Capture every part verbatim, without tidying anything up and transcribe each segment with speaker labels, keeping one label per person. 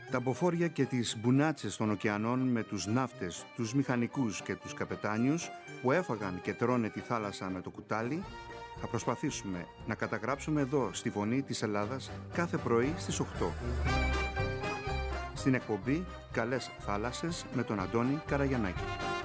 Speaker 1: Τα μποφόρια και τις μπουνάτσες των ωκεανών με τους ναύτες, τους μηχανικούς και τους καπετάνιους που έφαγαν και τρώνε τη θάλασσα με το κουτάλι, θα προσπαθήσουμε να καταγράψουμε εδώ στη Φωνή της Ελλάδας κάθε πρωί στις οκτώ. Στην εκπομπή «Καλές θάλασσες» με τον Αντώνη Καραγιαννάκη.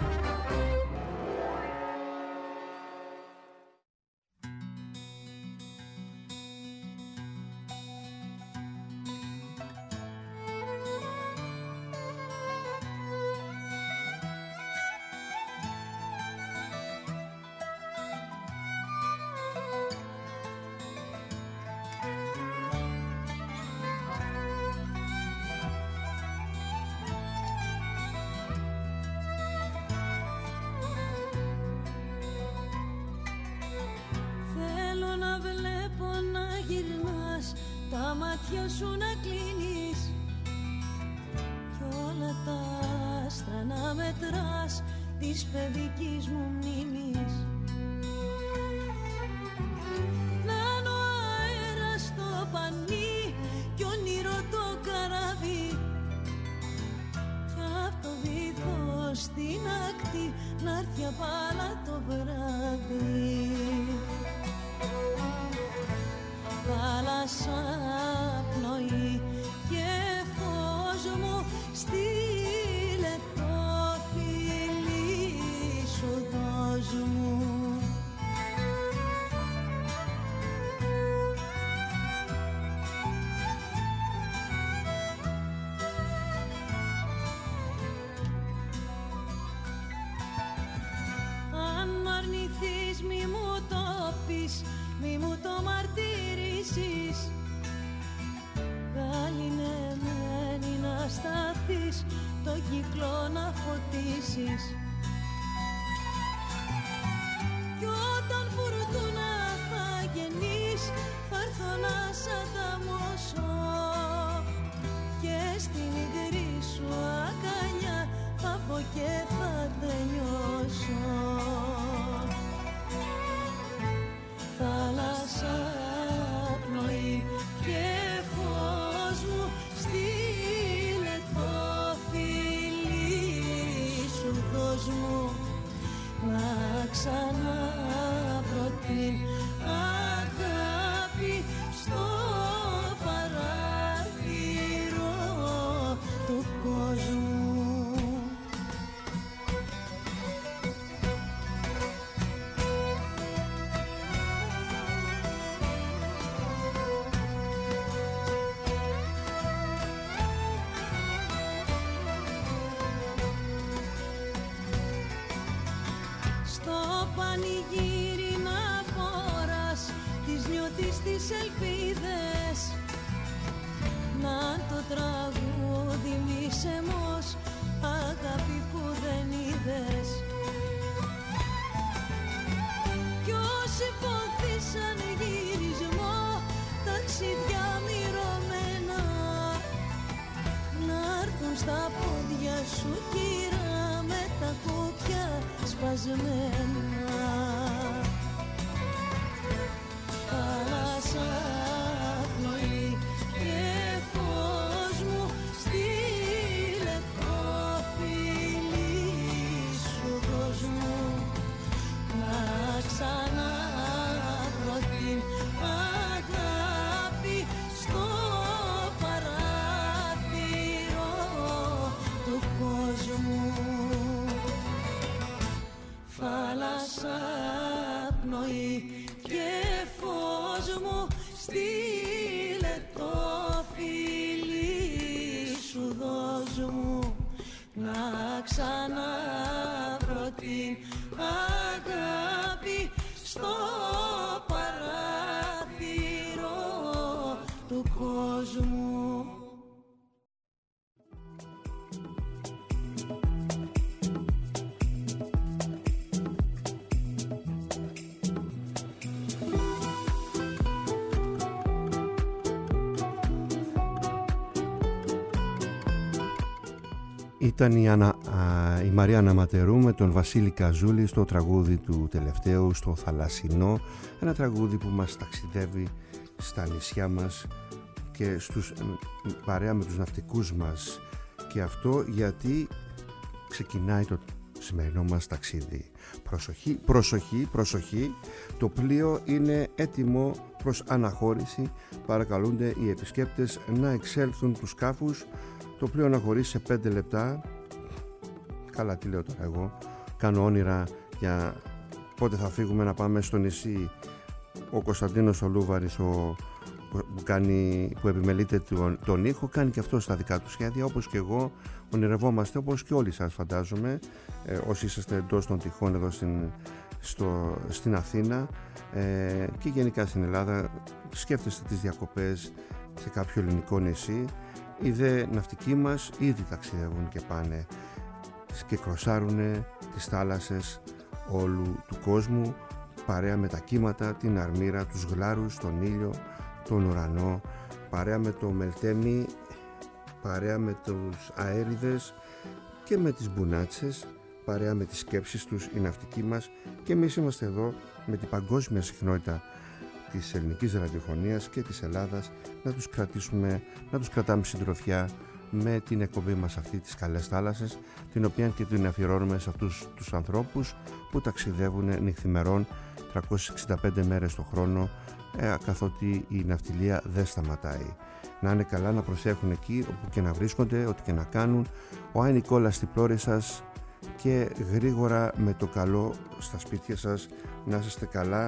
Speaker 2: Στα πόδια σου κύρα με τα κόπια σπασμένα. Θάλασσα, πνοή και φως μου, στείλε το φιλί σου, δώσ' μου να ξαναβρω την αγάπη στο θάλασσα, πνοή και φως μου, στείλε το φιλί σου, δώσ' μου να ξαναβρω την αγάπη στο παράθυρο του κόσμου.
Speaker 1: Ήταν η, Ανα, α, η Μαριάννα Ματερού με τον Βασίλη Καζούλη στο τραγούδι του τελευταίου, στο Θαλασσινό, ένα τραγούδι που μας ταξιδεύει στα νησιά μας και στους, παρέα με τους ναυτικούς μας, και αυτό γιατί ξεκινάει το σημερινό μας ταξίδι. Προσοχή, προσοχή, προσοχή, το πλοίο είναι έτοιμο προς αναχώρηση. Παρακαλούνται οι επισκέπτες να εξέλθουν τους σκάφους. Το πλοίο αναχωρήσει σε πέντε λεπτά. Καλά, τι λέω τώρα εγώ, κάνω όνειρα για πότε θα φύγουμε να πάμε στο νησί. Ο Κωνσταντίνος ο Λούβαρης, ο, που, κάνει, που επιμελείται τον, τον ήχο, κάνει και αυτό στα δικά του σχέδια, όπως και εγώ. Ονειρευόμαστε, όπως και όλοι σας φαντάζομαι, ε, όσοι είσαστε εντός των τυχών εδώ στην, στο, στην Αθήνα ε, και γενικά στην Ελλάδα, σκέφτεστε τις διακοπές σε κάποιο ελληνικό νησί. Οι δε ναυτικοί μας ήδη ταξιδεύουν και πάνε και κροσάρουν τις θάλασσες όλου του κόσμου, παρέα με τα κύματα, την αρμύρα, τους γλάρους, τον ήλιο, τον ουρανό, παρέα με το Μελτέμι, παρέα με τους αέριδες και με τις μπουνάτσες, παρέα με τις σκέψεις τους οι ναυτικοί μας, και εμείς είμαστε εδώ με την παγκόσμια συχνότητα της ελληνικής ραδιοφωνίας και της Ελλάδας να τους κρατήσουμε, να τους κρατάμε συντροφιά με την εκπομπή μας αυτή, τις καλές θάλασσες, την οποία και την αφιερώνουμε σε αυτούς τους ανθρώπους που ταξιδεύουν νυχθημερών τριακόσιες εξήντα πέντε μέρες το χρόνο, ε, καθότι η ναυτιλία δεν σταματάει. Να είναι καλά, να προσέχουν εκεί όπου και να βρίσκονται, ό,τι και να κάνουν. Ο Άι Νικόλα στην πλώρη σας, και γρήγορα με το καλό στα σπίτια σας, να είστε καλά.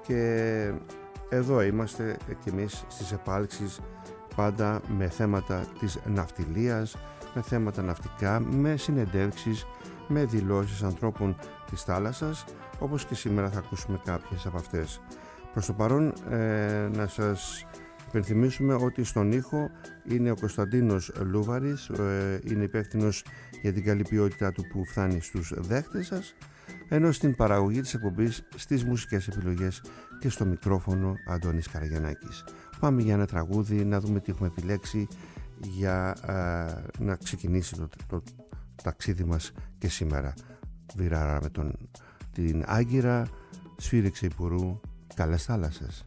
Speaker 1: Και εδώ είμαστε και εμείς στις επάλξεις, πάντα με θέματα της ναυτιλίας, με θέματα ναυτικά, με συνεντεύξεις, με δηλώσεις ανθρώπων της θάλασσας, όπως και σήμερα θα ακούσουμε κάποιες από αυτές. Προς το παρόν ε, να σας υπενθυμίσουμε ότι στον ήχο είναι ο Κωνσταντίνος Λούβαρης, ε, είναι υπεύθυνος για την καλή ποιότητά του που φτάνει στους δέχτες σας, ενώ στην παραγωγή της εκπομπής, στις μουσικές επιλογές και στο μικρόφωνο Αντώνης Καραγιαννάκης. Πάμε για ένα τραγούδι, να δούμε τι έχουμε επιλέξει για ε, να ξεκινήσει το, το, το ταξίδι μας και σήμερα. Βιράρα με τον, την Άγκυρα, σφύριξε Υπουρού, καλές θάλασσες.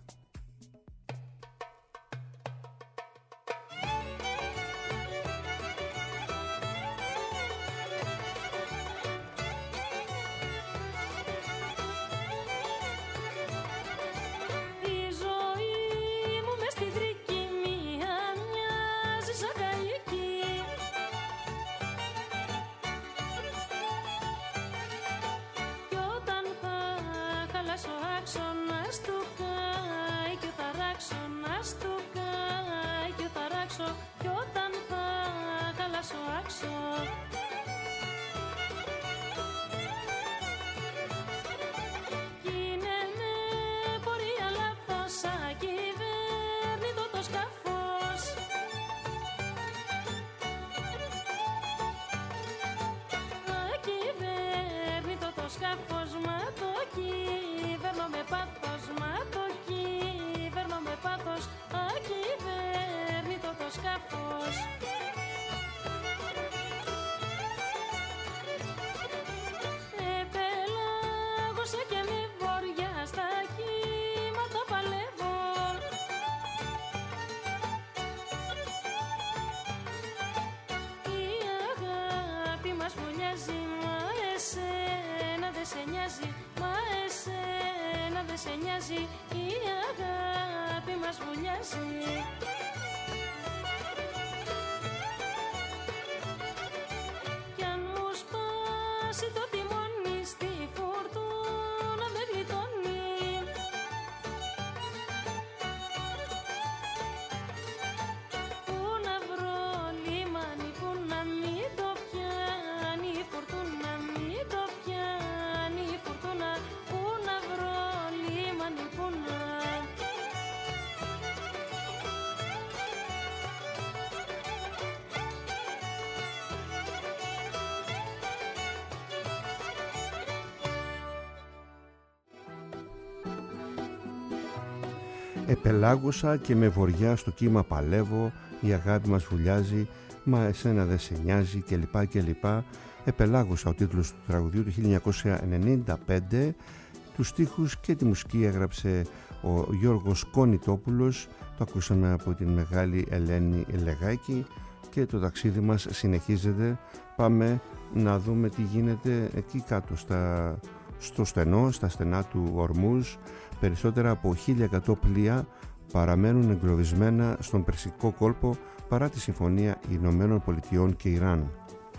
Speaker 1: Επελάγωσα και με βοριά στο κύμα παλεύω, η αγάπη μας βουλιάζει, μα εσένα δεν σε νοιάζει κλπ. κλπ. Επελάγωσα, ο τίτλος του τραγουδιού του χίλια εννιακόσια ενενήντα πέντε. Τους στίχους και τη μουσική έγραψε ο Γιώργος Κονιτόπουλος, το ακούσαμε από την μεγάλη Ελένη Λεγάκη και το ταξίδι μας συνεχίζεται. Πάμε να δούμε τι γίνεται εκεί κάτω στα, στο στενό, στα στενά του Ορμούζ. Περισσότερα από χίλια εκατό πλοία παραμένουν εγκλωβισμένα στον Περσικό κόλπο παρά τη συμφωνία Ηνωμένων Πολιτειών και Ιράν.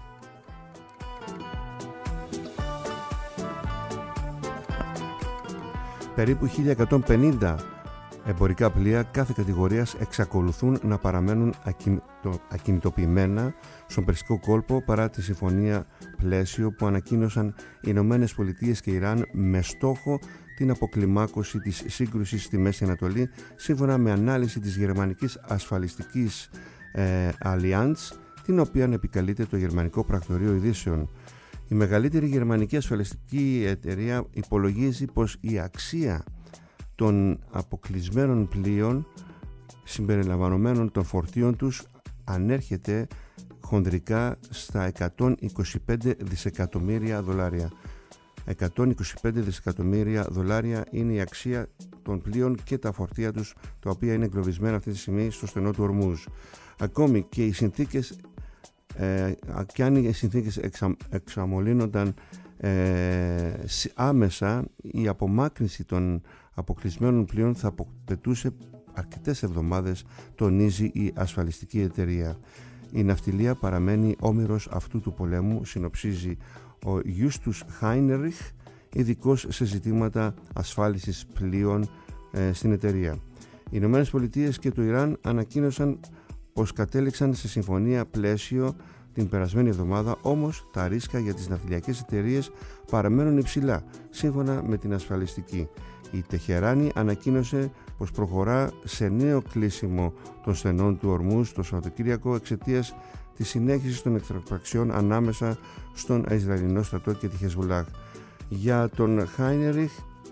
Speaker 1: Περίπου χίλια εκατόν πενήντα εμπορικά πλοία κάθε κατηγορίας εξακολουθούν να παραμένουν ακινητο, ακινητοποιημένα στον Περσικό κόλπο παρά τη συμφωνία πλαίσιο που ανακοίνωσαν οι Ηνωμένες Πολιτείες και Ιράν με στόχο την αποκλιμάκωση της σύγκρουσης στη Μέση Ανατολή, σύμφωνα με ανάλυση της γερμανικής ασφαλιστικής ε, Allianz, την οποία επικαλείται το Γερμανικό Πρακτορείο Ειδήσεων. Η μεγαλύτερη γερμανική ασφαλιστική εταιρεία υπολογίζει πως η αξία των αποκλεισμένων πλοίων συμπεριλαμβανομένων των φορτίων τους ανέρχεται χονδρικά στα εκατόν είκοσι πέντε δισεκατομμύρια δολάρια. εκατόν είκοσι πέντε δισεκατομμύρια δολάρια είναι η αξία των πλοίων και τα φορτία τους, τα οποία είναι εγκλωβισμένα αυτή τη στιγμή στο στενό του Ορμούζ. Ακόμη και οι συνθήκες ε, και αν οι συνθήκες εξα, εξαμολύνονταν ε, άμεσα, η απομάκρυνση των αποκλεισμένων πλοίων θα απαιτούσε αρκετές εβδομάδες, τονίζει η ασφαλιστική εταιρεία. Η ναυτιλία παραμένει όμηρος αυτού του πολέμου, συνοψίζει ο Γιούστους Χάινεριχ, ειδικός σε ζητήματα ασφάλισης πλοίων ε, στην εταιρεία. Οι Ηνωμένες Πολιτείες και το Ιράν ανακοίνωσαν πως κατέληξαν σε συμφωνία πλαίσιο την περασμένη εβδομάδα, όμως τα ρίσκα για τις ναυτιλιακές εταιρείες παραμένουν υψηλά, σύμφωνα με την ασφαλιστική. Η Τεχεράνη ανακοίνωσε πως προχωρά σε νέο κλείσιμο των στενών του Ορμούζ το Σαββατοκύριακο εξαιτίας της συνέχισης των εχθροπραξιών ανάμεσα στον Ισραηλινό στρατό και τη Χεσβολάχ. Για τον Χάινεριχ,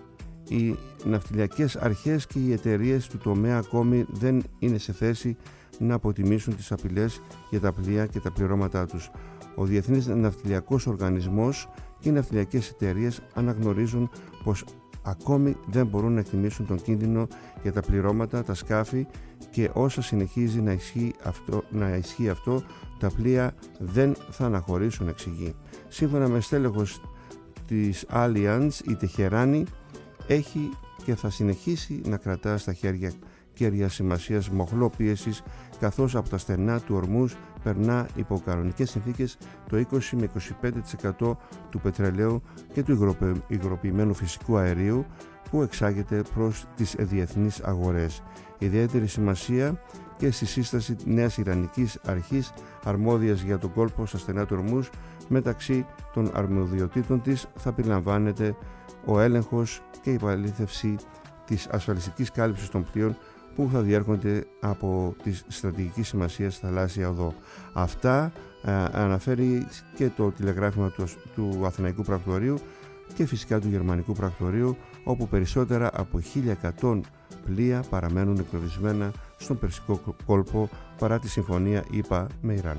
Speaker 1: οι ναυτιλιακές αρχές και οι εταιρείες του τομέα ακόμη δεν είναι σε θέση να αποτιμήσουν τις απειλές για τα πλοία και τα πληρώματά τους. Ο Διεθνής Ναυτιλιακός Οργανισμός και οι ναυτιλιακές εταιρείες αναγνωρίζουν πως ακόμη δεν μπορούν να εκτιμήσουν τον κίνδυνο για τα πληρώματα, τα σκάφη, και όσα συνεχίζει να ισχύει αυτό, να ισχύει αυτό τα πλοία δεν θα αναχωρήσουν, εξηγεί. Σύμφωνα με στέλεχος της Allianz, η Τεχεράνη έχει και θα συνεχίσει να κρατά στα χέρια κέρια σημασίας μοχλό πίεσης, καθώς από τα στενά του Ορμούζ περνά υπό κανονικές συνθήκες το είκοσι με είκοσι πέντε τοις εκατό του πετρελαίου και του υγροποιημένου φυσικού αερίου που εξάγεται προς τις διεθνείς αγορές. Ιδιαίτερη σημασία και στη σύσταση νέας Ιρανικής αρχής αρμόδιας για τον κόλπο στα στενά του Ορμούζ, μεταξύ των αρμοδιοτήτων της θα περιλαμβάνεται ο έλεγχος και η επαλήθευση της ασφαλιστικής κάλυψης των πλοίων που θα διέρχονται από τη στρατηγική σημασία θαλάσσια οδό. Αυτά ε, αναφέρει και το τηλεγράφημα του, του Αθηναϊκού Πρακτορείου και φυσικά του Γερμανικού Πρακτορείου, όπου περισσότερα από χίλια εκατό πλοία παραμένουν εγκλωβισμένα στον Περσικό κόλπο παρά τη συμφωνία ΗΠΑ με Ιράν.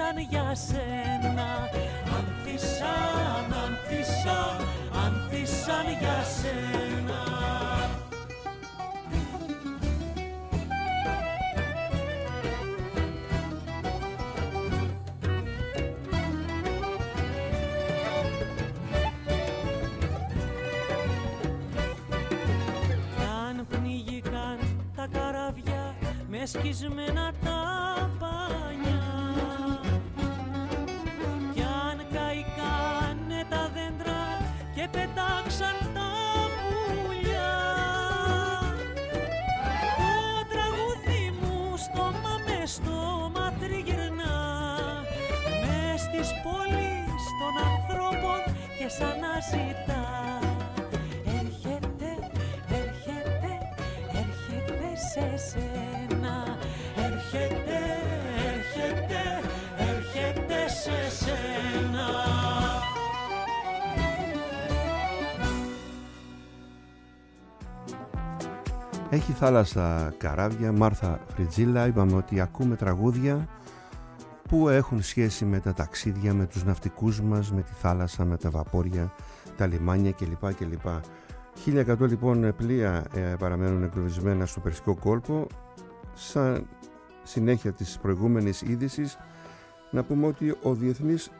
Speaker 2: ανθίσαν για σένα. Ανθίσαν, ανθίσαν, ανθίσαν για σένα. Με σκισμένα τα πανιά κι αν καηκάνε τα δέντρα και πετάξαν τα πουλιά, το τραγούδι μου στόμα με στόμα τριγυρνά μες της πόλης των ανθρώπων και σαν να ζητά. Έρχεται, έρχεται, έρχεται σε σένα. Έρχεται, έρχεται, έρχεται σε σένα.
Speaker 1: Έχει θάλασσα καράβια, Μάρθα Φριτζίλα. Είπαμε ότι ακούμε τραγούδια που έχουν σχέση με τα ταξίδια, με τους ναυτικούς μας, με τη θάλασσα, με τα βαπόρια, τα λιμάνια κλπ. κλπ. χίλια εκατό λοιπόν πλοία ε, παραμένουν εγκλωβισμένα στο Περσικό κόλπο. Σαν συνέχεια της προηγούμενης είδησης, να πούμε ότι ο Διεθνής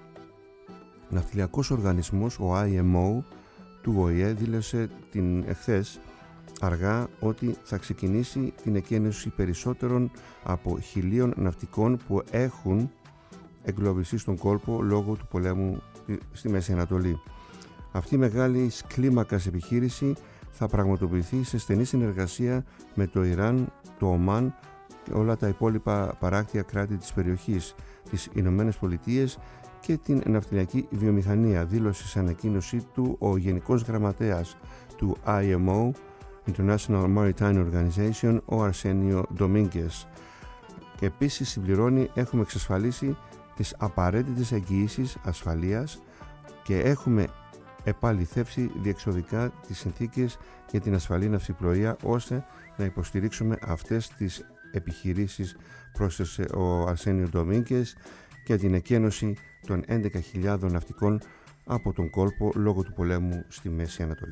Speaker 1: Ναυτιλιακός Οργανισμός, ο άι εμ ο του Ο Ε Ε, δήλωσε την εχθές αργά ότι θα ξεκινήσει την εκένωση περισσότερων από χιλίων ναυτικών που έχουν εγκλωβιστεί στον κόλπο λόγω του πολέμου στη Μέση Ανατολή. Αυτή η μεγάλη κλίμακας επιχείρηση θα πραγματοποιηθεί σε στενή συνεργασία με το Ιράν, το Ομάν και όλα τα υπόλοιπα παράκτια κράτη της περιοχής, τις Ηνωμένες Πολιτείες και την ναυτιλιακή βιομηχανία, δήλωσε σε ανακοίνωσή του ο Γενικός Γραμματέας του άι εμ ο, International Maritime Organization, ο Αρσένιο Ντομίνγκες. Και επίσης συμπληρώνει, έχουμε εξασφαλίσει τις απαραίτητες εγγυήσεις ασφαλείας και έχουμε επαληθεύσει διεξοδικά τις συνθήκες για την ασφαλή ναυσιπλοεία ώστε να υποστηρίξουμε αυτές τις επιχειρήσεις, πρόσθεσε ο Αρσένιο Ντομίνγκες, για την εκένωση των έντεκα χιλιάδων ναυτικών από τον κόλπο λόγω του πολέμου στη Μέση Ανατολή.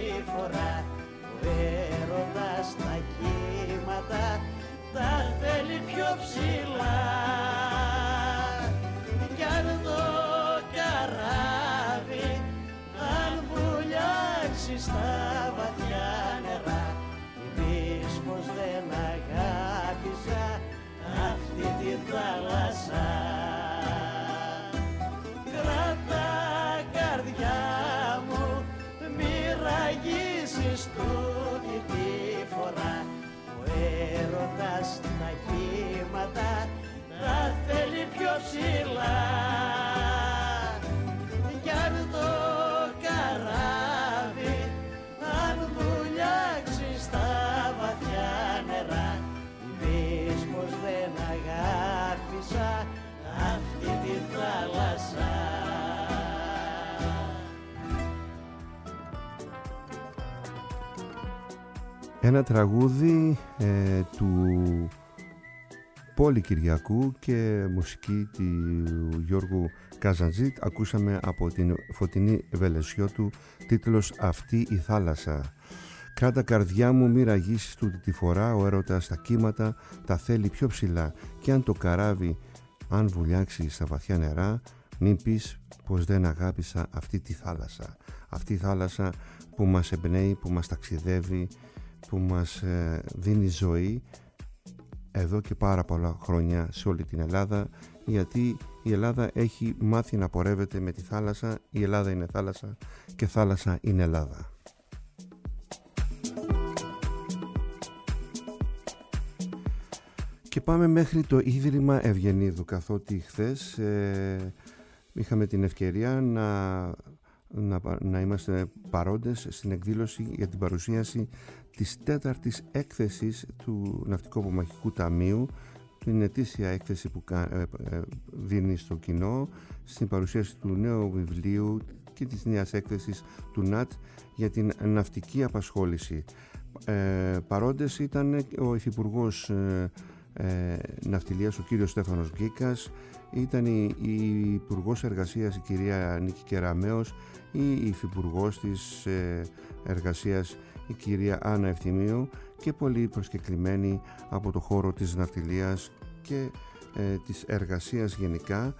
Speaker 2: Τα θέλει
Speaker 3: θέλει πιο ψηλά. Κι αν το καράβι αν βουλιάξει στα βαθιά νερά, πεις πως δεν αγάπησα αυτή τη θάλασσα. Κράτα καρδιά μου, μη ραγίσεις τούτη τη φορά. Ο έρωτας τα κύματα τα θέλει πιο ψηλά. Κι αν το καράβι αν βουλιάξει στα βαθιά νερά, πεις πως δεν αγάπησα αυτή τη θάλασσα.
Speaker 1: Ένα τραγούδι ε, του Πόλη Κυριακού και μουσική του Γιώργου Καζαντζή. Ακούσαμε από την Φωτεινή Βελεσιώτου, τίτλος «Αυτή η θάλασσα». Κράτα καρδιά μου, μη ραγίσεις τούτη τη φορά, ο έρωτας στα κύματα τα θέλει πιο ψηλά. Κι αν το καράβι αν βουλιάξει στα βαθιά νερά, μην πεις πως δεν αγάπησα αυτή τη θάλασσα. Αυτή η θάλασσα που μας εμπνέει, που μας ταξιδεύει, που μας ε, δίνει ζωή εδώ και πάρα πολλά χρόνια σε όλη την Ελλάδα, γιατί η Ελλάδα έχει μάθει να πορεύεται με τη θάλασσα. Η Ελλάδα είναι θάλασσα και θάλασσα είναι Ελλάδα. Και πάμε μέχρι το Ίδρυμα Ευγενίδου, καθότι χθες ε, είχαμε την ευκαιρία να, να, να είμαστε παρόντες στην εκδήλωση για την παρουσίαση της τέταρτης έκθεσης του Ναυτικοπομαχικού Ταμείου, την ετήσια έκθεση που ε, ε, δίνει στο κοινό, στην παρουσίαση του νέου βιβλίου και της νέας έκθεσης του ΝΑΤ για την ναυτική απασχόληση. Ε, παρόντες ήταν ο Υφυπουργός ε, ε, Ναυτιλίας, ο κύριος Στέφανος Γκίκας, ήταν η, η Υπουργός Εργασίας, η κυρία Νίκη Κεραμέως, η Υφυπουργός της ε, Εργασίας, η κυρία Άννα Ευθυμίου, και πολλοί προσκεκλημένοι από το χώρο της ναυτιλίας και ε, της εργασίας γενικά.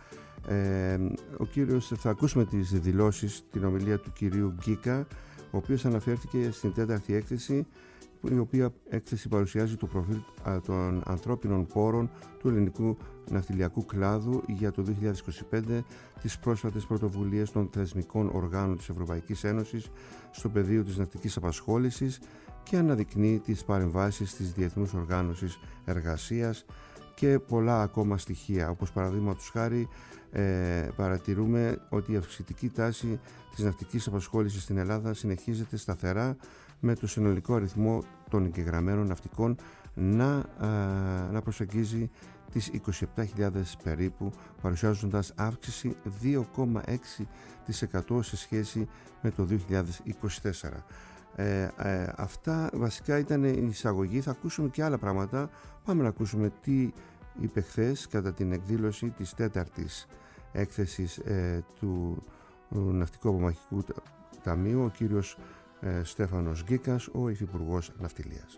Speaker 1: Ε, ο κύριος, θα ακούσουμε τις δηλώσεις, την ομιλία του κυρίου Γκίκα, ο οποίος αναφέρθηκε στην τέταρτη έκθεση, η οποία έκθεση παρουσιάζει το προφίλ των ανθρώπινων πόρων του ελληνικού ναυτιλιακού κλάδου για το δύο χιλιάδες είκοσι πέντε, τις πρόσφατες πρωτοβουλίες των θεσμικών οργάνων της Ευρωπαϊκής Ένωσης στο πεδίο της ναυτικής απασχόλησης και αναδεικνύει τις παρεμβάσεις της Διεθνούς Οργάνωσης Εργασίας και πολλά ακόμα στοιχεία, όπως παραδείγματος χάρη ε, παρατηρούμε ότι η αυξητική τάση της ναυτικής απασχόλησης στην Ελλάδα συνεχίζεται σταθερά, με το συνολικό αριθμό των εγγεγραμμένων ναυτικών να, α, να προσεγγίζει τις είκοσι επτά χιλιάδες περίπου, παρουσιάζοντας αύξηση δύο κόμμα έξι τοις εκατό σε σχέση με το δύο χιλιάδες είκοσι τέσσερα. Ε, ε, αυτά βασικά ήταν η εισαγωγή. Θα ακούσουμε και άλλα πράγματα. Πάμε να ακούσουμε τι είπε χθες κατά την εκδήλωση της τέταρτης έκθεσης ε, του Ναυτικοπομαχικού Ταμείου ο κύριος ε, Στέφανος Γκίκας, ο Υφυπουργός Ναυτιλίας.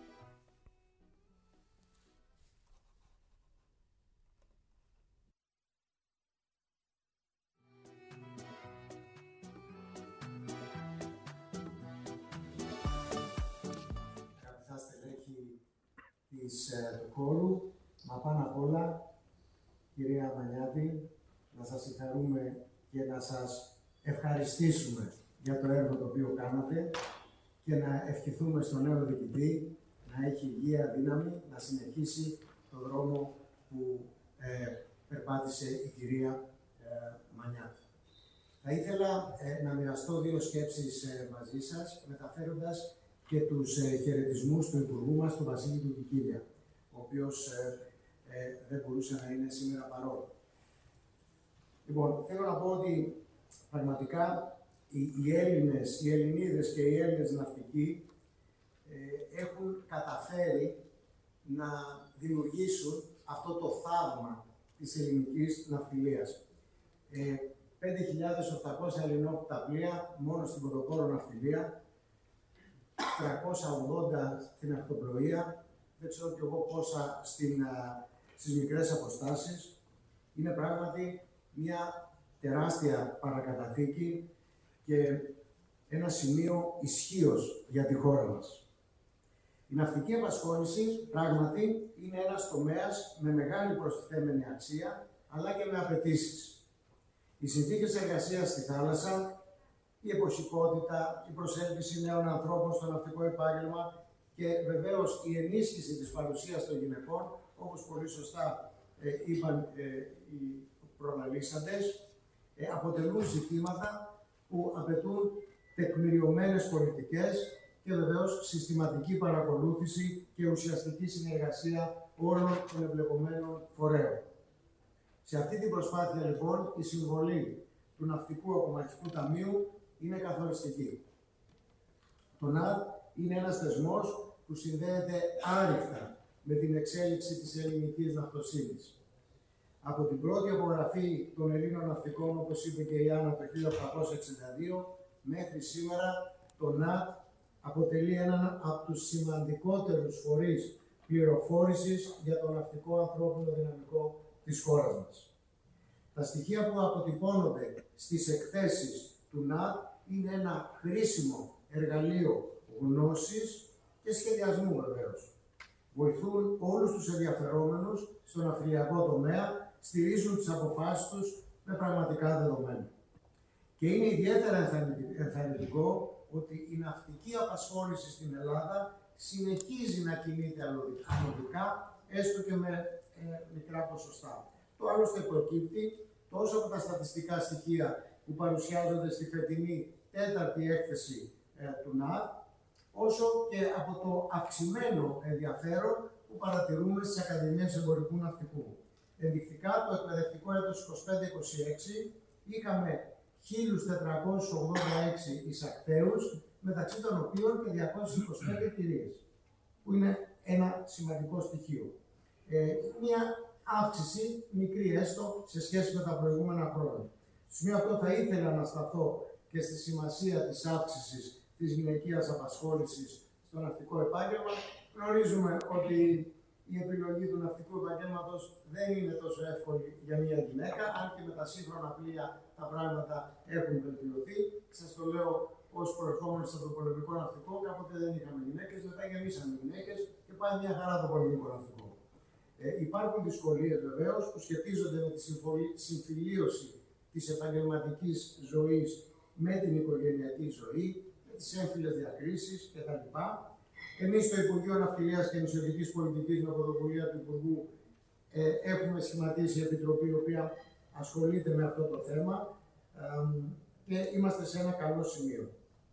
Speaker 4: Αγαπητά στελέχη της, ε, του χώρου, μα πάνω απ' όλα, κυρία Μανιάτη, να σας συγχαρούμε και να σας ευχαριστήσουμε για το έργο το οποίο κάνατε και να ευχηθούμε στον νέο διοικητή να έχει υγεία, δύναμη, να συνεχίσει το δρόμο που ε, περπάτησε η κυρία ε, Μανιάτη. Θα ήθελα ε, να μοιραστώ δύο σκέψεις ε, μαζί σας, μεταφέροντας και τους ε, χαιρετισμούς του Υπουργού μας, του Βασίλη του Κικίλια, ο οποίος ε, ε, δεν μπορούσε να είναι σήμερα παρόν. Λοιπόν, θέλω να πω ότι πραγματικά οι, οι Έλληνες, οι Ελληνίδες και οι Έλληνες ναυτικοί ε, έχουν καταφέρει να δημιουργήσουν αυτό το θαύμα της ελληνικής ναυτιλίας. Ε, πέντε χιλιάδες οκτακόσια ελληνόπλοα πλοία μόνο στην πρωτοπόρο ναυτιλία, τριακόσια ογδόντα στην ακτοπλοεία, δεν ξέρω κι εγώ πόσα στην, α, στις μικρές αποστάσεις. Είναι πράγματι μια τεράστια παρακαταθήκη και ένα σημείο ισχύος για τη χώρα μας. Η ναυτική απασχόληση πράγματι είναι ένας τομέας με μεγάλη προστιθέμενη αξία, αλλά και με απαιτήσεις. Οι συνθήκες εργασίας στη θάλασσα, η εποχικότητα, η προσέλκυση νέων ανθρώπων στο ναυτικό επάγγελμα και βεβαίως η ενίσχυση της παρουσίας των γυναικών, όπως πολύ σωστά ε, είπαν ε, οι προλαλήσαντες, ε, αποτελούν ζητήματα που απαιτούν τεκμηριωμένες πολιτικές και βεβαίως συστηματική παρακολούθηση και ουσιαστική συνεργασία όλων των εμπλεκομένων φορέων. Σε αυτή την προσπάθεια, λοιπόν, η συμβολή του Ναυτικού Απομαχιστικού Ταμείου είναι καθοριστική. Το ΝΑΤ είναι ένας θεσμός που συνδέεται άρρηκτα με την εξέλιξη της ελληνικής ναυτοσύνης. Από την πρώτη απογραφή των Ελλήνων ναυτικών, όπως είπε και η Άννα, το χίλια οκτακόσια εξήντα δύο, μέχρι σήμερα το ΝΑΤ αποτελεί έναν από τους σημαντικότερους φορείς πληροφόρησης για το ναυτικό ανθρώπινο δυναμικό της χώρας μας. Τα στοιχεία που αποτυπώνονται στις εκθέσεις του ΝΑΤ είναι ένα χρήσιμο εργαλείο γνώσης και σχεδιασμού βεβαίως. Βοηθούν όλους τους ενδιαφερόμενους στον ναυτιλιακό τομέα, στηρίζουν τις αποφάσεις τους με πραγματικά δεδομένα. Και είναι ιδιαίτερα ενθαρρυντικό ότι η ναυτική απασχόληση στην Ελλάδα συνεχίζει να κινείται ανωδικά, έστω και με ε, μικρά ποσοστά. Το άλλωστε προκύπτει τόσο από τα στατιστικά στοιχεία που παρουσιάζονται στη φετινή τέταρτη έκθεση ε, του ΝΑΤ, όσο και από το αυξημένο ενδιαφέρον που παρατηρούμε στις Ακαδημίες Εμπορικού Ναυτικού. Ενδεικτικά, το εκπαιδευτικό έτος είκοσι πέντε είκοσι έξι είχαμε χίλια τετρακόσιους ογδόντα έξι εισακτέους, μεταξύ των οποίων και διακόσιες είκοσι πέντε κυρίες, που είναι ένα σημαντικό στοιχείο. Ε, μια αύξηση, μικρή έστω, σε σχέση με τα προηγούμενα χρόνια. Στο σημείο αυτό θα ήθελα να σταθώ και στη σημασία της αύξησης της γυναικείας απασχόλησης στο ναυτικό επάγγελμα. Γνωρίζουμε ότι η επιλογή του ναυτικού επαγγέλματος δεν είναι τόσο εύκολη για μια γυναίκα, αν και με τα σύγχρονα πλοία τα πράγματα έχουν βελτιωθεί. Σας το λέω ως προερχόμενος από το πολεμικό ναυτικό, κάποτε δεν είχαμε γυναίκες, μετά γεμίσαμε γυναίκες και πάει μια χαρά το πολεμικό ναυτικό. Ε, υπάρχουν δυσκολίες βεβαίως που σχετίζονται με τη συμφιλίωση της επαγγελματικής ζωής με την οικογενειακή ζωή, με τις έμφυλες διακρίσεις κτλ. Εμείς στο Υπουργείο Ναυτιλίας και Νησιωτικής Πολιτικής, με πρωτοβουλία του Υπουργού, ε, έχουμε σχηματίσει επιτροπή η οποία ασχολείται με αυτό το θέμα ε, και είμαστε σε ένα καλό σημείο.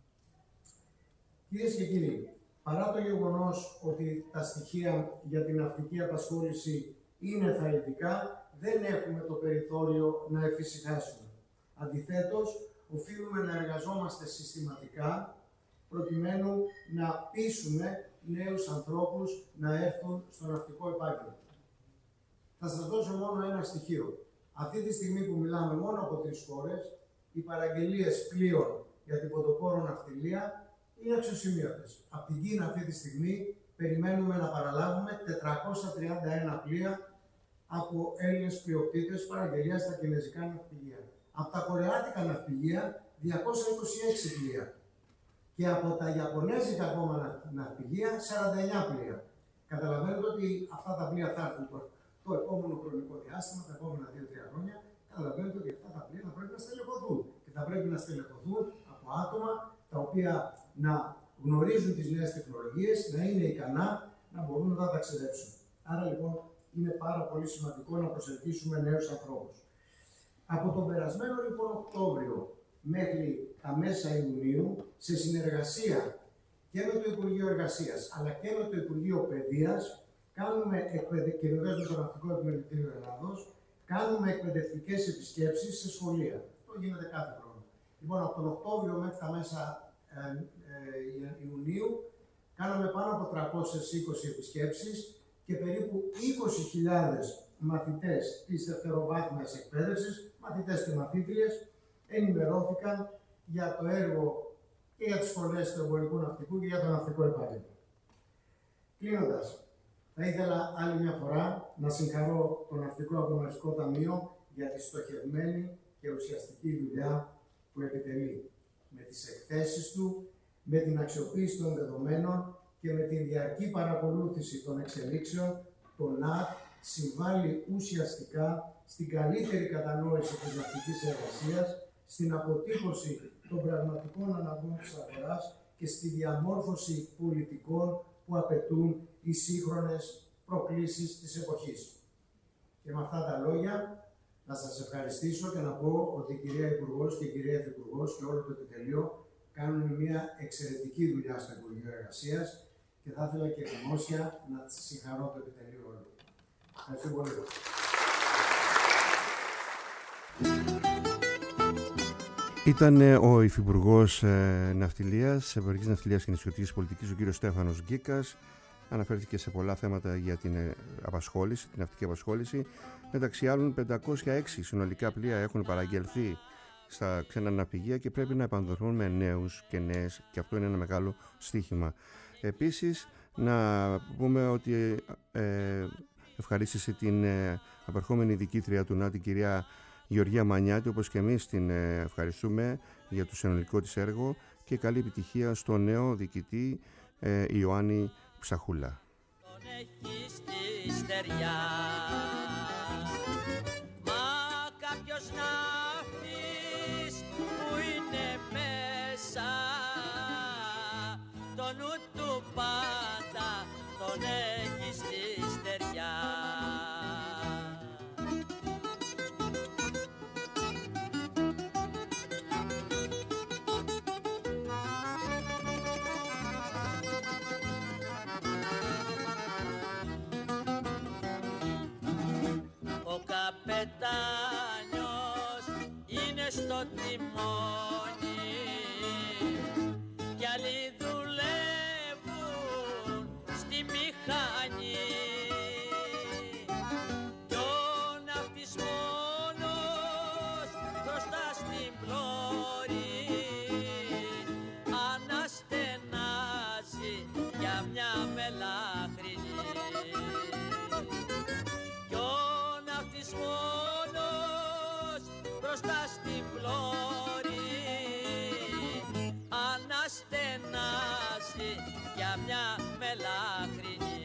Speaker 4: Κυρίες και κύριοι, παρά το γεγονός ότι τα στοιχεία για την ναυτική απασχόληση είναι ενθαρρυντικά, δεν έχουμε το περιθώριο να εφησυχάσουμε. Αντιθέτως, οφείλουμε να εργαζόμαστε συστηματικά προκειμένου να πείσουμε νέους ανθρώπους να έρθουν στο ναυτικό επάγγελμα. Θα σας δώσω μόνο ένα στοιχείο. Αυτή τη στιγμή που μιλάμε, μόνο από τρεις χώρες, οι παραγγελίες πλοίων για την πρωτοπόρο ναυτιλία είναι αξιοσημείωτες. Από την Κίνα αυτή τη στιγμή περιμένουμε να παραλάβουμε τετρακόσια τριάντα ένα πλοία από Έλληνες πλειοκτήτες παραγγελία στα κινέζικα ναυπηγεία. Από τα κορεάτικα ναυπηγεία διακόσια είκοσι έξι πλοία. Και από τα Ιαπωνέζικα ακόμα ναυπηγεία σαράντα εννιά πλοία. Καταλαβαίνετε ότι αυτά τα πλοία θα έρθουν το, το επόμενο χρονικό διάστημα, τα επόμενα δύο τρία χρόνια. Καταλαβαίνετε ότι αυτά τα πλοία θα πρέπει να στελεχωθούν. Και θα πρέπει να στελεχωθούν από άτομα τα οποία να γνωρίζουν τις νέες τεχνολογίες, να είναι ικανά να μπορούν να τα ταξιδέψουν. Άρα λοιπόν είναι πάρα πολύ σημαντικό να προσελκύσουμε νέους ανθρώπους. Από τον περασμένο λοιπόν Οκτώβριο μέχρι τα μέσα Ιουνίου, σε συνεργασία και με το Υπουργείο Εργασίας αλλά και με το Υπουργείο Παιδείας, κάνουμε και βεβαίως με το Ναυτικό Επιμελητήριο Ελλάδος, κάνουμε εκπαιδευτικές επισκέψεις σε σχολεία. Αυτό γίνεται κάθε χρόνο. Λοιπόν, από τον Οκτώβριο μέχρι τα μέσα ε, ε, Ιουνίου, κάναμε πάνω από τριακόσιες είκοσι επισκέψεις και περίπου είκοσι χιλιάδες μαθητές της δευτεροβάθμιας εκπαίδευσης, μαθητές και μαθήτριες, ενημερώθηκαν για το έργο και για τις σχολές του εμπορικού ναυτικού και για το ναυτικό επάγγελμα. Κλείνοντας, Θα ήθελα άλλη μια φορά να συγχαρώ το Ναυτικό Αγωνιστικό Ταμείο για τη στοχευμένη και ουσιαστική δουλειά που επιτελεί. Με τις εκθέσεις του, με την αξιοποίηση των δεδομένων και με την διαρκή παρακολούθηση των εξελίξεων, το ΝΑΤ συμβάλλει ουσιαστικά στην καλύτερη κατανόηση της ναυτικής εργασίας, στην αποτύπωση των πραγματικών αναγκών της αγοράς και στη διαμόρφωση πολιτικών που απαιτούν οι σύγχρονες προκλήσεις της εποχής. Και με αυτά τα λόγια να σας ευχαριστήσω και να πω ότι η κυρία Υπουργός και η κυρία Υφυπουργός και όλο το επιτελείο κάνουν μια εξαιρετική δουλειά στο Υπουργείο Εργασίας και θα ήθελα και δημόσια να συγχαρώ το επιτελείο όλο. Ευχαριστώ πολύ.
Speaker 1: Ήταν ο Υφυπουργός ε, Ναυτιλίας, Ευρωπαϊκής Ναυτιλίας και Νησιωτικής Πολιτικής, ο κύριος Στέφανος Γκίκας. Αναφέρθηκε σε πολλά θέματα για την απασχόληση, την ναυτική απασχόληση. Μεταξύ άλλων, πεντακόσια έξι συνολικά πλοία έχουν παραγγελθεί στα ξένα ναυπηγεία και πρέπει να επανδρωθούν με νέους και νέες, και αυτό είναι ένα μεγάλο στοίχημα. Επίσης, να πούμε ότι ε, ευχαρίστησε την ε, απερχόμενη διοικήτρια του ΝΑΤ, την κυρία Γεωργία Μανιάτη, όπως και εμείς την ε, ευχαριστούμε για το συνολικό της έργο και καλή επιτυχία στο νέο διοικητή ε, Ιωάννη Ψαχούλα.
Speaker 5: Τον έχει στη στεριά, μα κάποιος ναύτης που είναι μέσα, το νου του πάντα τον έχει στη στεριά. Καπετάνιος είναι στο τιμόνι κι άλλοι δουλεύουν στη μηχανή κι ο ναύτης μόνος μπροστά στην πλώρη αναστενάζει για μια μελάχρινη κι ο ναύτης μόνος μπροστά στην πλώρη αναστενάζει για μια μελάχρινη.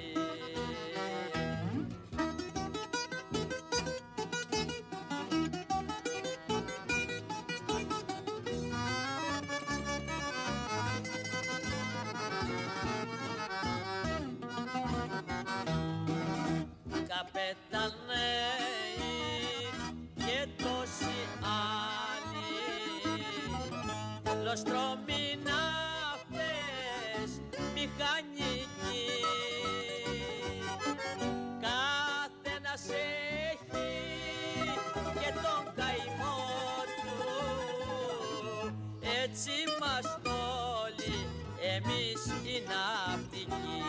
Speaker 5: Καπεταναίοι και τόσοι άλλοι, λοστρόμοι ναύτες μηχανικοί, καθένας έχει και τον καημό του, έτσι είμαστε όλοι εμείς οι ναυτικοί.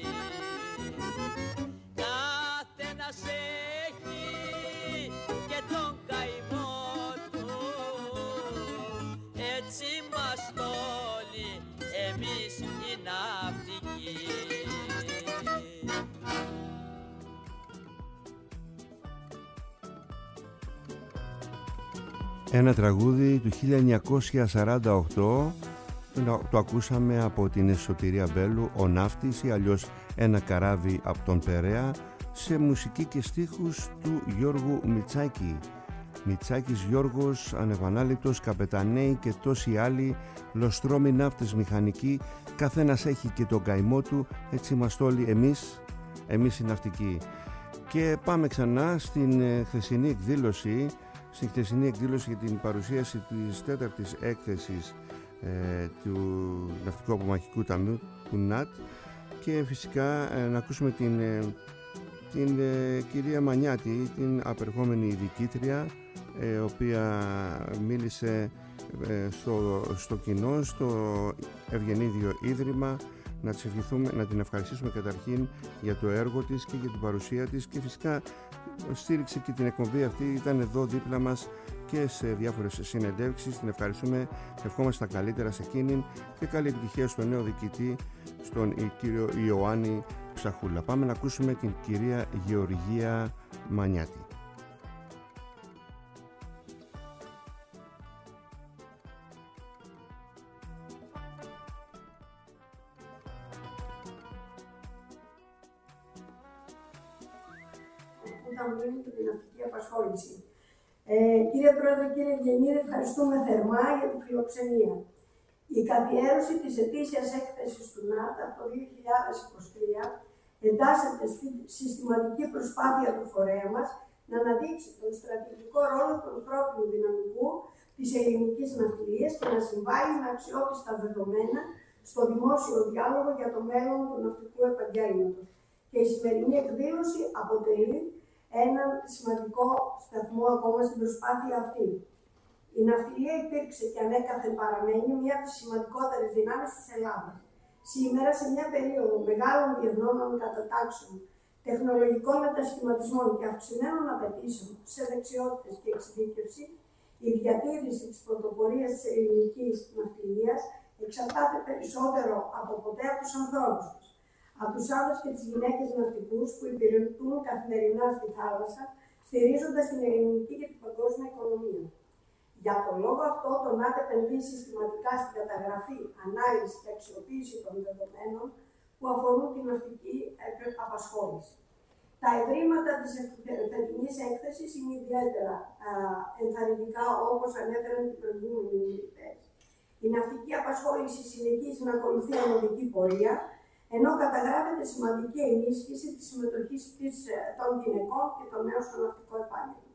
Speaker 5: Καθένας έχει και τον καημό του, έτσι είμαστε όλοι εμείς οι ναυτικοί.
Speaker 1: Ένα τραγούδι του χίλια εννιακόσια σαράντα οκτώ, το ακούσαμε από την Σωτηρία Μπέλου, ο ναύτης ή αλλιώς ένα καράβι από τον Περαία, σε μουσική και στίχους του Γιώργου Μητσάκη. Μητσάκης Γιώργος, ανεπανάληπτος, καπεταναίοι και τόσοι άλλοι, λοστρόμοι ναύτες μηχανικοί, καθένας έχει και τον καημό του, έτσι είμαστε όλοι εμείς, εμείς οι ναυτικοί. Και πάμε ξανά στην χθεσινή εκδήλωση, στην χθεσινή εκδήλωση για την παρουσίαση της τέταρτης έκθεσης ε, του Ναυτικού Απομαχικού Ταμείου, του ΝΑΤ, και φυσικά ε, να ακούσουμε την... Ε, την ε, κυρία Μανιάτη, την απερχόμενη διοικήτρια, η ε, οποία μίλησε ε, στο, στο κοινό, στο Ευγενίδιο Ίδρυμα, να, της ευχηθούμε, να την ευχαριστήσουμε καταρχήν για το έργο της και για την παρουσία της, και φυσικά στήριξε και την εκπομπή αυτή, ήταν εδώ δίπλα μας και σε διάφορες συνεντεύξεις. Την ευχαριστούμε, ευχόμαστε τα καλύτερα σε εκείνην και καλή επιτυχία στον νέο διοικητή, στον κύριο Ιωάννη Ψαχούλα. Πάμε να ακούσουμε την κυρία Γεωργία Μανιάτη.
Speaker 6: Θα μιλήσουμε για την ναυτική απασχόληση. Ε, κύριε Πρόεδρε, κύριε Γεννίδη, ευχαριστούμε θερμά για τη φιλοξενία. Η καθιέρωση της ετήσιας έκθεσης του ΝΑΤ από το δύο χιλιάδες είκοσι τρία εντάσσεται στη συστηματική προσπάθεια του φορέα μας να αναδείξει τον στρατηγικό ρόλο του ανθρώπινου δυναμικού της ελληνικής ναυτιλίας και να συμβάλλει με αξιόπιστα δεδομένα στο δημόσιο διάλογο για το μέλλον του ναυτικού επαγγέλματος. Και η σημερινή εκδήλωση αποτελεί έναν σημαντικό σταθμό ακόμα στην προσπάθεια αυτή. Η ναυτιλία υπήρξε και ανέκαθεν παραμένει μία από τις σημαντικότερες δυνάμεις της Ελλάδας. Σήμερα, σε μια περίοδο μεγάλων διεθνών κατατάξεων, τεχνολογικών μετασχηματισμών και αυξημένων απαιτήσεων σε δεξιότητες και εξειδίκευση, η διατήρηση της πρωτοπορίας της ελληνικής ναυτιλίας εξαρτάται περισσότερο από ποτέ από τους ανθρώπους της. Από τους άντρες και τις γυναίκες ναυτικούς που υπηρετούν καθημερινά στη θάλασσα, στηρίζοντας την ελληνική και την παγκόσμια οικονομία. Για τον λόγο αυτό, το ΝΑΤ επενδύει συστηματικά στην καταγραφή, ανάλυση και αξιοποίηση των δεδομένων που αφορούν την ναυτική απασχόληση. Τα ευρήματα της φετινής έκθεσης είναι ιδιαίτερα α, ενθαρρυντικά, όπως ανέφεραν οι προηγούμενοι μιλητές. Η ναυτική απασχόληση συνεχίζει να ακολουθεί ανωδική πορεία, ενώ καταγράφεται σημαντική ενίσχυση της συμμετοχής των γυναικών και των νέων στο ναυτικό επάγγελμα.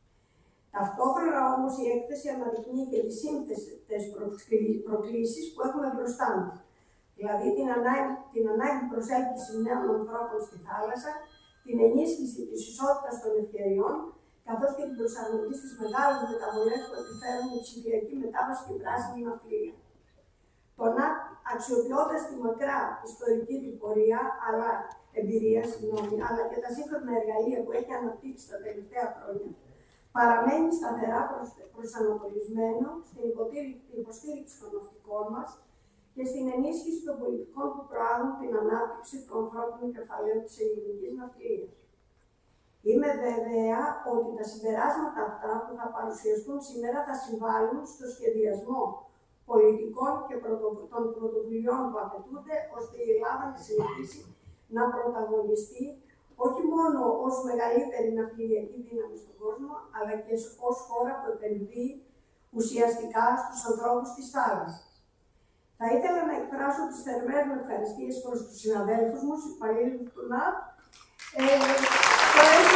Speaker 6: Ταυτόχρονα όμως η έκθεση αναδεικνύει και τις σύνθετες προκλήσεις που έχουμε μπροστά μας, δηλαδή την ανάγκη, την ανάγκη προσέλκυσης νέων ανθρώπων στη θάλασσα, την ενίσχυση της ισότητας των ευκαιριών, καθώς και την προσαρμογή στις μεγάλες μεταβολές που επιφέρουν η ψηφιακή μετάβαση και πράσινη ναυτιλία. Το ΝΑΤ, αξιοποιώντας τη μακρά ιστορική του πορεία, αλλά εμπειρία, συγγνώμη, αλλά και τα σύγχρονα εργαλεία που έχει αναπτύξει τα τελευταία χρόνια, παραμένει σταθερά προσανατολισμένο στην υποστήριξη των ναυτικών μας και στην ενίσχυση των πολιτικών που προάγουν την ανάπτυξη του ανθρώπινου κεφαλαίου της ελληνικής ναυτιλίας. Είμαι βέβαια ότι τα συμπεράσματα αυτά που θα παρουσιαστούν σήμερα θα συμβάλλουν στο σχεδιασμό πολιτικών και των πρωτοβουλειών που απαιτούνται, ώστε η Ελλάδα να συνεχίσει να πρωταγωνιστεί όχι μόνο ως μεγαλύτερη ναυτιλιακή δύναμη στον κόσμο, αλλά και ως χώρα που επενδύει ουσιαστικά στους ανθρώπους της θάλασσας. Θα ήθελα να εκφράσω τις θερμές μου ευχαριστίες προς τους συναδέλφους μου, τους υπαλλήλους του ΝΑΤ, ε, το έργο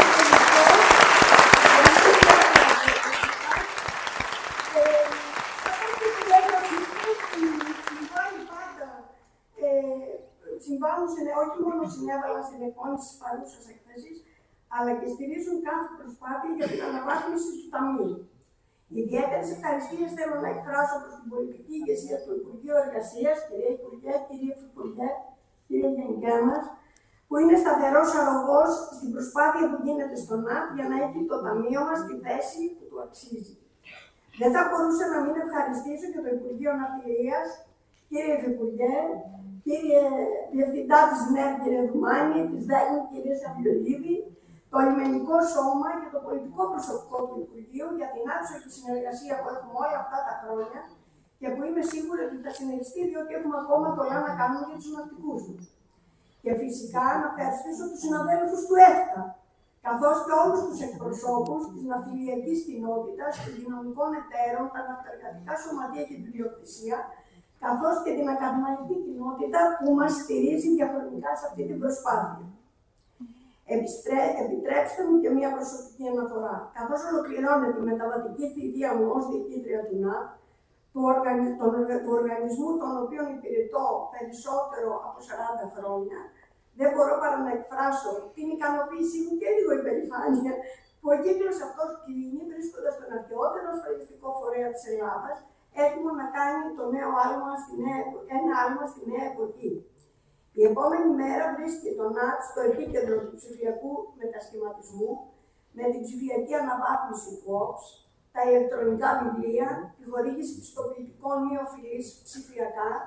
Speaker 6: συμβάλλουν όχι μόνο συνέβαλαν στην εκπόνηση της παρούσας εκθέσης, αλλά και στηρίζουν κάθε προσπάθεια για την αναβάθμιση του Ταμείου. Ιδιαίτερες ευχαριστίες θέλω να εκφράσω προς την πολιτική ηγεσία του Υπουργείου Εργασίας, κυρία Υπουργέ, κύριε Υφυπουργέ, κύριε Γενικέ μας, που είναι σταθερός αρρωγός στην προσπάθεια που γίνεται στο ΝΑΤ για να έχει το Ταμείο μας τη θέση που του αξίζει. Δεν θα μπορούσα να μην ευχαριστήσω και το Υπουργείο Ναυτιλίας, κύριε Υφυπουργέ, κύριε Διευθυντά της ΝΕΡ, κύριε Δουμάνη, της ΔΕΚ, κύριε Σαββιολίδη, το λιμενικό σώμα και το πολιτικό προσωπικό του Υπουργείου για την άψογη συνεργασία που έχουμε όλα αυτά τα χρόνια και που είμαι σίγουρη ότι θα συνεχιστεί, διότι έχουμε ακόμα πολλά να κάνουμε για τους ναυτικούς μας. Και φυσικά να ευχαριστήσω τους συναδέλφους του ΕΦΚΑ, καθώς και όλους τους εκπροσώπους της ναυτιλιακής κοινότητας, των κοινωνικών εταίρων, τα ναυτεργατικά σωματεία και την ιδιοκτησία, καθώς και την ακαδημαϊκή κοινότητα που μας στηρίζει διαχρονικά σε αυτή την προσπάθεια. Επιστρέ... Επιτρέψτε μου και μία προσωπική αναφορά. Καθώς ολοκληρώνεται η μεταβατική θητεία μου ως διοικήτρια του ΝΑΤ, του, οργανι... τον... του οργανισμού τον οποίο υπηρετώ περισσότερο από σαράντα χρόνια, δεν μπορώ παρά να εκφράσω την ικανοποίησή μου και λίγο υπερηφάνεια που ο κύκλος αυτός κλείνει βρίσκοντας τον αρχαιότερο ασφαλιστικό φορέα της Ελλάδας, έτοιμο να κάνει το νέο άλμα στη νέα... ένα άλμα στη νέα εποχή. Η επόμενη μέρα βρίσκει το ΝΑΤ στο επίκεντρο του ψηφιακού μετασχηματισμού με την ψηφιακή αναβάθμιση του ΟΠΣ, τα ηλεκτρονικά βιβλία, τη χορήγηση πιστοποιητικών μη οφειλής ψηφιακά,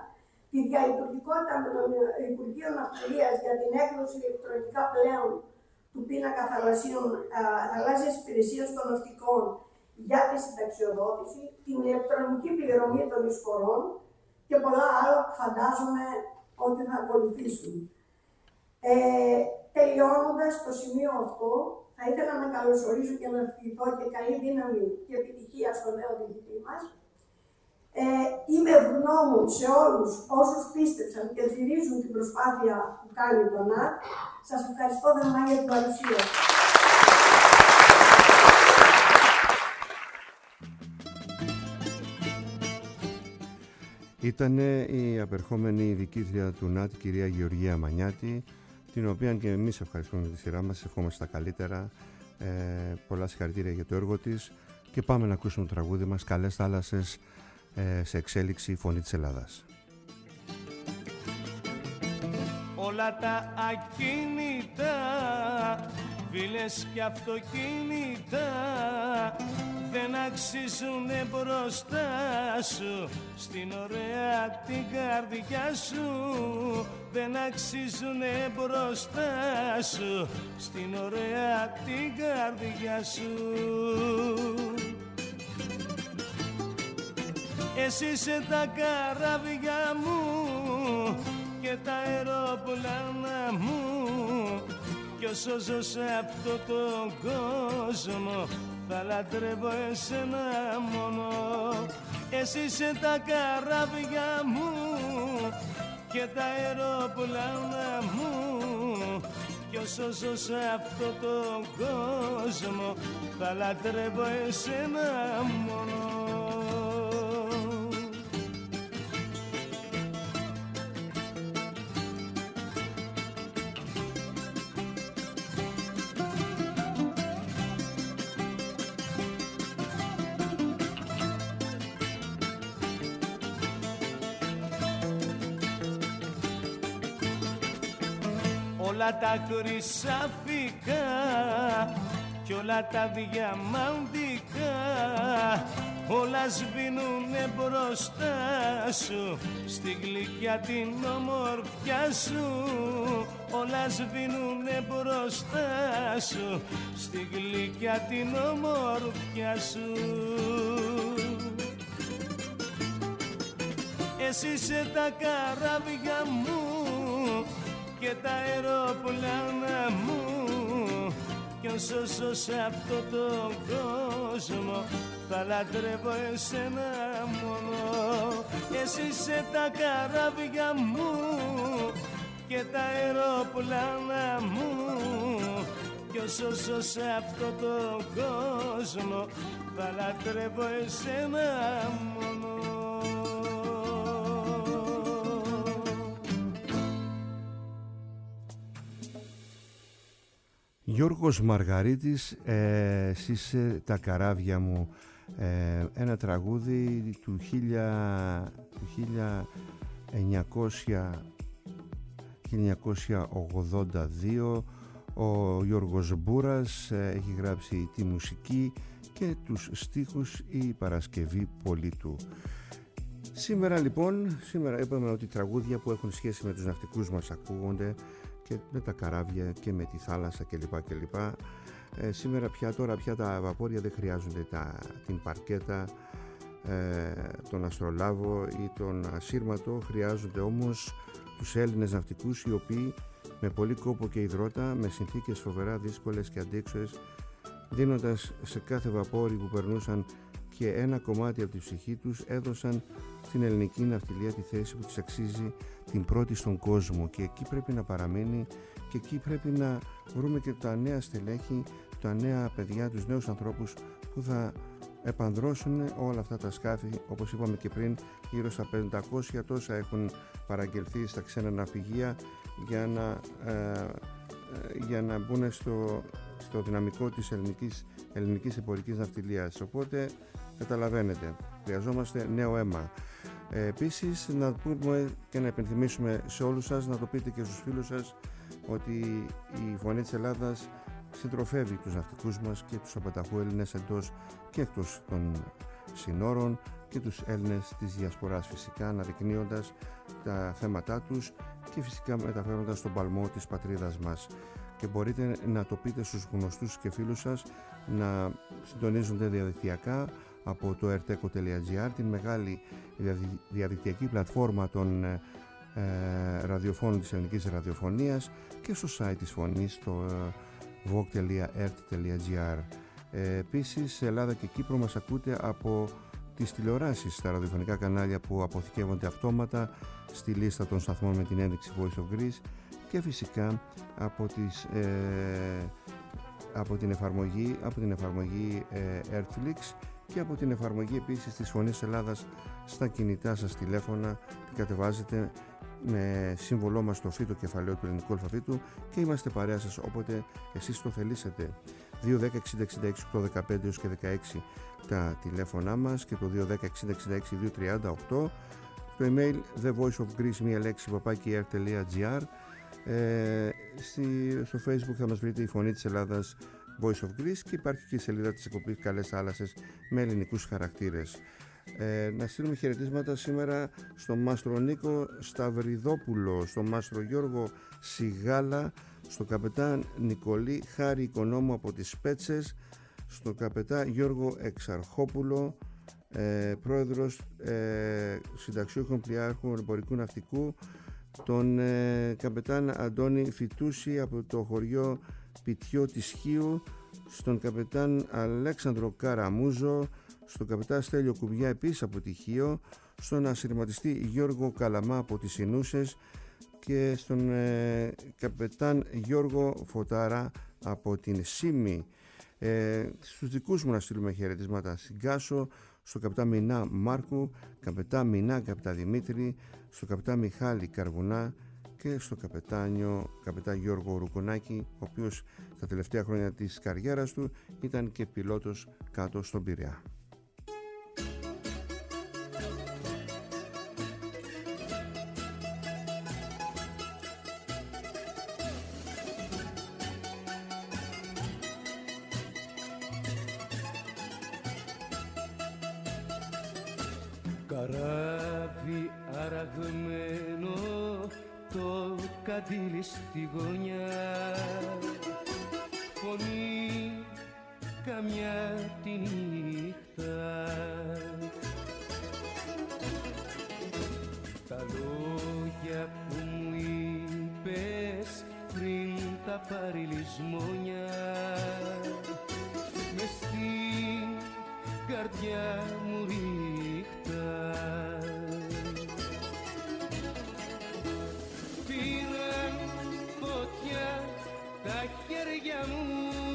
Speaker 6: τη διαλειτουργικότητα με το Υπουργείο Ναυτιλίας για την έκδοση ηλεκτρονικά πλέον του πίνακα θαλάσσιας υπηρεσίας των ναυτικών για τη συνταξιοδότηση, την ηλεκτρονική πληρωμή των εισφορών και πολλά άλλα που φαντάζομαι ότι θα ακολουθήσουν. Ε, τελειώνοντας το σημείο αυτό, θα ήθελα να καλωσορίσω και να ευχηθώ και καλή δύναμη και επιτυχία στο νέο διοικητή μας. Ε, είμαι ευγνώμων σε όλους όσους πίστεψαν και στηρίζουν την προσπάθεια που κάνει το ΝΑΤ. Σας ευχαριστώ θερμά για την παρουσία.
Speaker 1: Ήτανε η απερχόμενη διοικήτρια του ΝΑΤ, κυρία Γεωργία Μανιάτη, την οποία και εμείς ευχαριστούμε με τη σειρά μας, ευχόμαστε τα καλύτερα, ε, πολλά συγχαρητήρια για το έργο της και πάμε να ακούσουμε το τραγούδι μας «Καλές θάλασσες ε, σε εξέλιξη, φωνή της Ελλάδας».
Speaker 7: Όλα τα ακίνητα, βίλες και αυτοκίνητα δεν αξίζουνε μπροστά σου, στην ωραία την καρδιά σου. Δεν αξίζουνε μπροστά σου, στην ωραία την καρδιά σου. Εσύ είσαι τα καράβια μου και τα αεροπλάνα μου, κι όσο ζω σε αυτό τον κόσμο θα λατρεύω εσένα μόνο. Εσύ είσαι τα καράβια μου και τα αεροπλάνα μου, κι όσο ζω σε αυτό τον κόσμο θα λατρεύω εσένα μόνο. Όλα τα χρυσαφικά κι όλα τα διαμαντικά, όλα σβήνουνε μπροστά σου, στη γλυκιά την ομορφιά σου. Όλα σβήνουνε μπροστά σου, στη γλυκιά την ομορφιά σου. Εσύ είσαι τα καράβια μου και τα αεροπλάνα μου, κι όσο ζω σε αυτό τον κόσμο θα λατρεύω εσένα μόνο. Εσύ είσαι τα καράβια μου και τα αεροπλάνα μου, κι όσο ζω σε αυτό τον κόσμο θα λατρεύω εσένα μόνο.
Speaker 1: Γιώργος Μαργαρίτης, ε, εσύ είσαι τα καράβια μου, ε, ένα τραγούδι του, χίλια εννιακόσια ογδόντα δύο. Ο Γιώργος Μπούρας ε, έχει γράψει τη μουσική και τους στίχους, η Παρασκευή Πολίτου. Σήμερα λοιπόν, σήμερα είπαμε ότι τραγούδια που έχουν σχέση με τους ναυτικούς μας ακούγονται και με τα καράβια και με τη θάλασσα κλπ. κλπ. Ε, σήμερα πια τώρα πια τα βαπόρια δεν χρειάζονται τα, την παρκέτα, ε, τον αστρολάβο ή τον ασύρματο, χρειάζονται όμως τους Έλληνες ναυτικούς, οι οποίοι με πολύ κόπο και υδρότα, με συνθήκες φοβερά δύσκολες και αντίξωες, δίνοντας σε κάθε βαπόρι που περνούσαν και ένα κομμάτι από τη ψυχή τους, έδωσαν στην ελληνική ναυτιλία τη θέση που της αξίζει, την πρώτη στον κόσμο, και εκεί πρέπει να παραμείνει και εκεί πρέπει να βρούμε και τα νέα στελέχη, τα νέα παιδιά, τους νέους ανθρώπους που θα επανδρώσουν όλα αυτά τα σκάφη. Όπως είπαμε και πριν, γύρω στα πεντακόσια τόσα έχουν παραγγελθεί στα ξένα ναυπηγεία για να, ε, για να μπουν στο, στο δυναμικό της ελληνικής, ελληνικής εμπορικής ναυτιλίας. Οπότε καταλαβαίνετε, χρειαζόμαστε νέο αίμα. Ε, επίσης να πούμε και να επενθυμίσουμε σε όλους σας, να το πείτε και στους φίλους σας, ότι η Φωνή της Ελλάδας συντροφεύει τους ναυτικούς μας και τους απαταχού Έλληνες εντός και εκτός των συνόρων και τους Έλληνες της Διασποράς, φυσικά αναδεικνύοντας τα θέματά τους και φυσικά μεταφέροντας τον παλμό της πατρίδας μας. Και μπορείτε να το πείτε στους γνωστούς και φίλους σας να συντονίζονται διαδικτυακά από το ερτέκο τελεία τζι άρ, την μεγάλη διαδικτυακή πλατφόρμα των ε, ραδιοφώνων της ελληνικής ραδιοφωνίας, και στο site της Φωνής, το ε, vogue τελεία e r t τελεία g r. Ε, επίσης, σε Ελλάδα και Κύπρο μας ακούτε από τις τηλεοράσεις στα ραδιοφωνικά κανάλια που αποθηκεύονται αυτόματα στη λίστα των σταθμών με την ένδειξη Voice of Greece, και φυσικά από, τις, ε, από την εφαρμογή, από την εφαρμογή ε, Earthflix, και από την εφαρμογή επίσης της Φωνής Ελλάδας στα κινητά σας τηλέφωνα. Την κατεβάζετε με σύμβολό μας το φύτο κεφαλαίο του ελληνικού αλφαβήτου και είμαστε παρέα σας όποτε εσείς το θελήσετε. δύο δέκα εξήντα εξήντα έξι οκτώ δεκαπέντε έως και δεκαέξι τα τηλέφωνά μας και το δύο δέκα εξήντα εξήντα έξι δύο τριάντα οκτώ. Το email the voice of Greece, μία λέξη, παπάκι air τελεία gr. Ε, στη, στο Facebook θα μας βρείτε η Φωνή της Ελλάδας Voice of Greece, και υπάρχει και η σελίδα της εκπομπής Καλές Θάλασσες με ελληνικούς χαρακτήρες. Ε, να στείλουμε χαιρετίσματα σήμερα στον Μάστρο Νίκο Σταυριδόπουλο, στον Μάστρο Γιώργο Σιγάλα, στον καπετάν Νικολή Χάρη Οικονόμου από τις Πέτσες, στον καπετάν Γιώργο Εξαρχόπουλο, ε, πρόεδρος ε, συνταξιούχων πλοιάρχων εμπορικού ναυτικού, τον ε, καπετάν Αντώνη Φιτούση από το χωριό Πιτιό της Χίου, στον καπετάν Αλέξανδρο Καραμούζο, στον καπετάν Στέλιο Κουμπιά επίσης από τη Χίο, στον ασυρματιστή Γιώργο Καλαμά από τις Ινούσες και στον ε, καπετάν Γιώργο Φωτάρα από την Σύμη. Ε, στους δικούς μου να στείλουμε χαιρετίσματα στην Κάσο, στον καπετάν Μινά Μάρκου, καπετάν Μινά καπετάν Δημήτρη, στον καπετάν Μιχάλη Καρβουνά και στο καπετάνιο καπετάν Γιώργο Ρουκονάκη, ο οποίος τα τελευταία χρόνια της καριέρας του ήταν και πιλότος κάτω στον Πειραιά.
Speaker 7: Καράβι αραγμένο το καντήλι στη γωνιά, φωνή καμιά τη νύχτα, τα λόγια που μου είπες πριν τα πάρει λησμόνια, μες στην καρδιά μου ρίχτα. Πήραν φωτιά τα χέρια μου,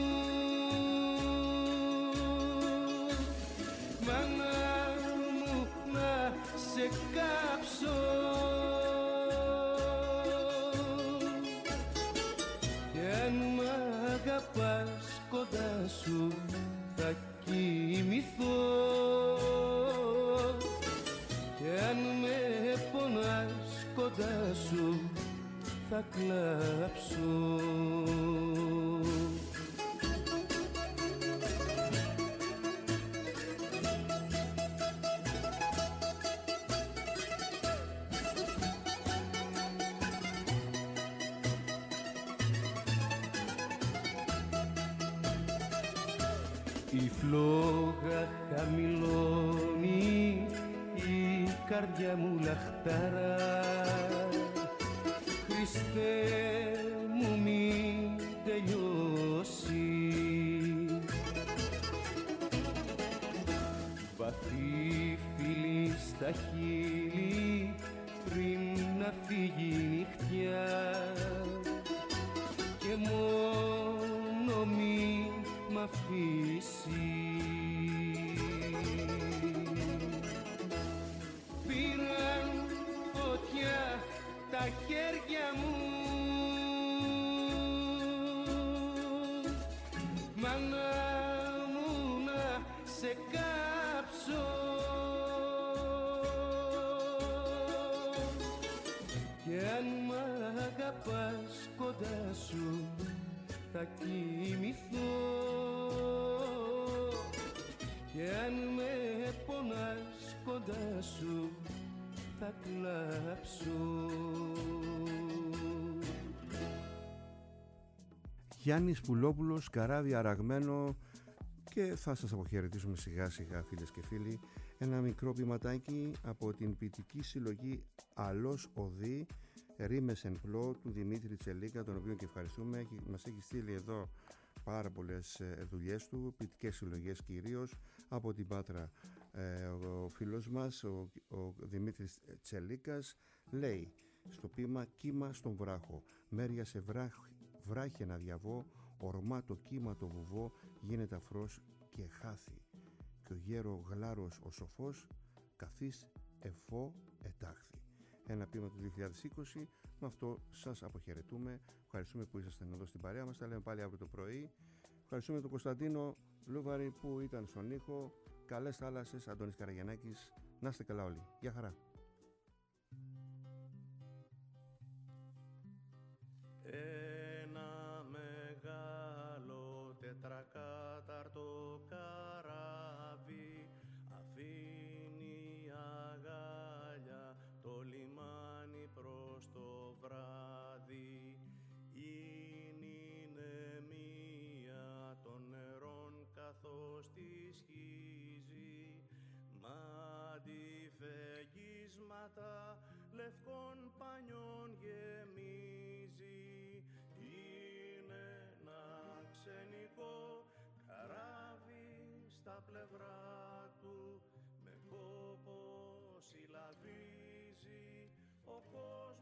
Speaker 7: μάνα μου να σε κάψω, κι αν μ' αγαπάς κοντά σου θα κοιμηθώ, κι αν με πονάς κοντά σου θα κλάψω. Η φλόγα χαμηλώνει, η καρδιά μου λαχταρά, Χριστέ μου μην τελειώσει. Βαθύ φιλί στα χείλη πριν να φύγει η νυχτιά, και μόνο μη μ' αφήσει. Πήραν φωτιά τα χέρια μου, μάνα μου να σε κάψω, κι αν μ' αγαπάς κοντά σου θα κοιμηθώ, κι αν με θα κλάψω.
Speaker 1: Γιάννης Πουλόπουλος, Καράβι αραγμένο, και θα σας αποχαιρετήσουμε σιγά σιγά, φίλες και φίλοι. Ένα μικρό ποιηματάκι από την ποιητική συλλογή Αλός Οδή, Ρήμες εν πλώ, του Δημήτρη Τσελίκα, τον οποίο και ευχαριστούμε. Μας έχει στείλει εδώ πάρα πολλές δουλειές του, ποιητικές συλλογές κυρίως από την Πάτρα. Ε, ο φίλος μας, ο, ο Δημήτρης Τσελίκας, λέει στο ποίημα «Κύμα στον βράχο, μέρια σε βράχ, βράχε να διαβώ, ορμά το κύμα το βουβό, γίνεται αφρός και χάθη, και ο γέρο γλάρος ο σοφός, καθής εφό ετάχθη». Ένα ποίημα του δύο χιλιάδες είκοσι. Με αυτό σας αποχαιρετούμε. Ευχαριστούμε που ήσασταν εδώ στην παρέα μας. Τα λέμε πάλι αύριο το πρωί. Ευχαριστούμε τον Κωνσταντίνο Λούβαρη που ήταν στον ήχο. Καλές θάλασσες, Αντώνης Καραγιαννάκης. Να είστε καλά όλοι. Γεια χαρά.
Speaker 7: Ένα μεγάλο τετρακάταρτο καράβι αφήνει αγάλια το λιμάνι προς το βράδυ. Είναι η νεμία των νερών καθώς τη σχίζει, μα αντιφεγγίσματα λευκών πανιών γεμίζει. Είναι ένα ξενικό καράβι στα πλευρά του, με κόπο συλλαβίζει ο κόσμος